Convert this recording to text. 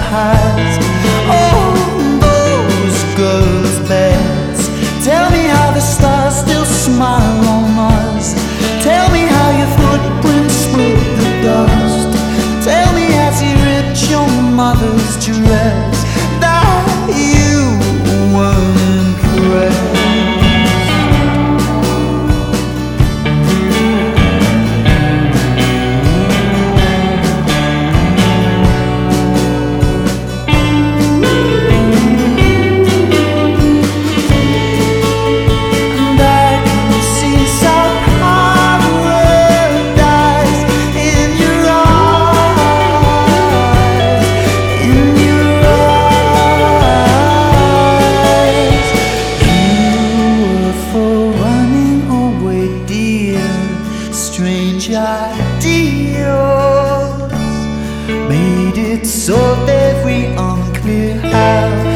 has. Oh, those girls' beds. Tell me how the stars still smile on us. Tell me how your footprints split the dust. Tell me as he ripped your mother's dress that you weren't impressed. Strange ideas made it so very unclear how